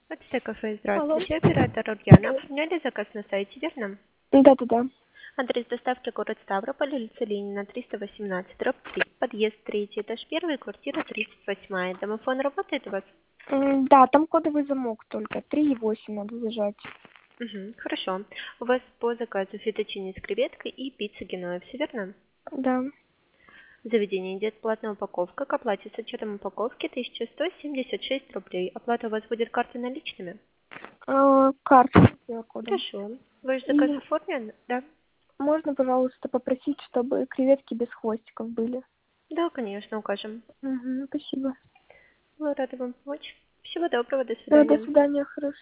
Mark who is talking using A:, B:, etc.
A: Это кафе,
B: Алло.
A: здравствуйте, оператор Ульяна. Оформляли заказ на сайте, верно?
B: Да-да-да.
A: Адрес доставки город Ставрополь, улица Ленина, 318, дробь 3, подъезд 3, этаж 1, квартира 38. Домофон работает у вас?
B: Да, там кодовый замок только. 3 и 8 надо зажать.
A: Угу, хорошо. У вас по заказу фетучини с креветкой и пицца Генуэза, все верно?
B: Да.
A: В заведении идет платная упаковка. К оплате с учетом упаковки 1176 рублей. Оплата у вас будет картой наличными?
B: Карту с QR-кодом.
A: Хорошо. Ваш заказ
B: И
A: оформлен? Да.
B: можно, пожалуйста, попросить, чтобы креветки без хвостиков были?
A: Да, конечно, укажем.
B: Спасибо.
A: Мы рады вам помочь. Всего доброго, до
B: Да, до
A: свидания.
B: свидания, хорошо.